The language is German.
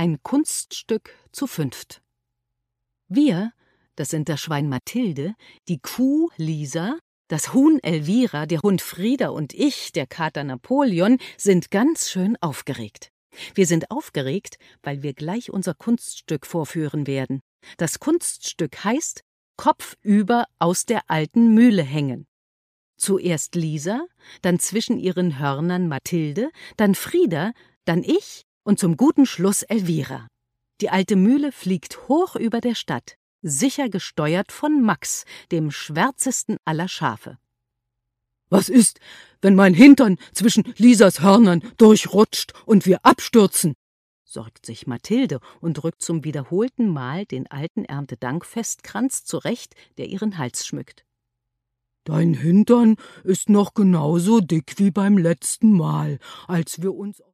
Ein Kunststück zu fünft. Wir, das sind das Schwein Mathilde, die Kuh Lisa, das Huhn Elvira, der Hund Frieda und ich, der Kater Napoleon, sind ganz schön aufgeregt. Wir sind aufgeregt, weil wir gleich unser Kunststück vorführen werden. Das Kunststück heißt Kopfüber aus der alten Mühle hängen. Zuerst Lisa, dann zwischen ihren Hörnern Mathilde, dann Frieda, dann ich und zum guten Schluss Elvira. Die alte Mühle fliegt hoch über der Stadt, sicher gesteuert von Max, dem schwärzesten aller Schafe. »Was ist, wenn mein Hintern zwischen Lisas Hörnern durchrutscht und wir abstürzen?« sorgt sich Mathilde und rückt zum wiederholten Mal den alten Erntedankfestkranz zurecht, der ihren Hals schmückt. »Dein Hintern ist noch genauso dick wie beim letzten Mal, als wir uns